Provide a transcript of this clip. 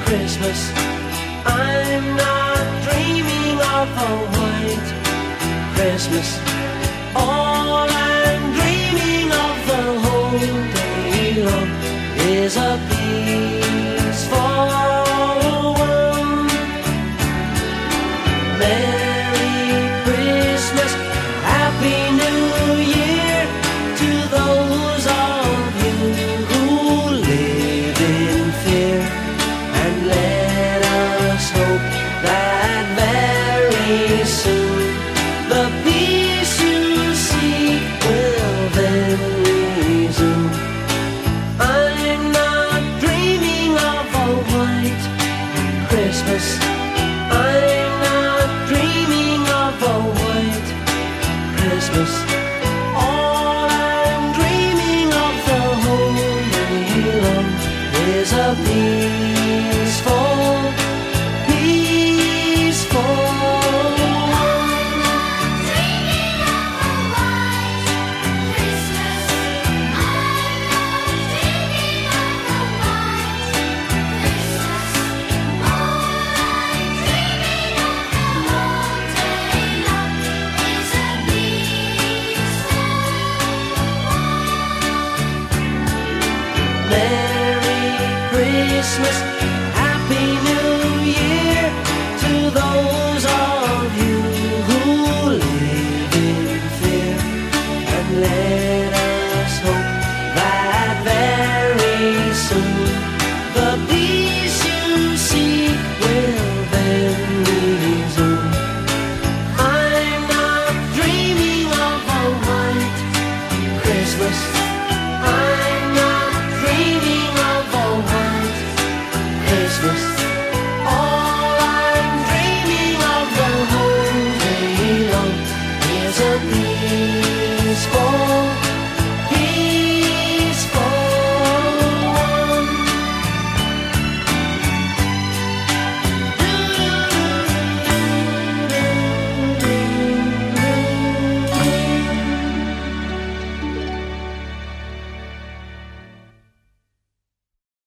Christmas. I'm not dreaming of a white Christmas. All I'm dreaming of the whole day long is a peaceful world. Merry Christmas, Happy New Year to those of you who live in fear, and let us hope that very soon the peace you seek will then resume. I'm not dreaming of a white Christmas. I'm not dreaming of a white Christmas. All I'm dreaming of the whole day long is a peaceful, peaceful Merry Christmas, Happy New Year to those of you who live in fear, and let us hope that very soon the peace you seek will then resume. I'm not dreaming of a white Christmas.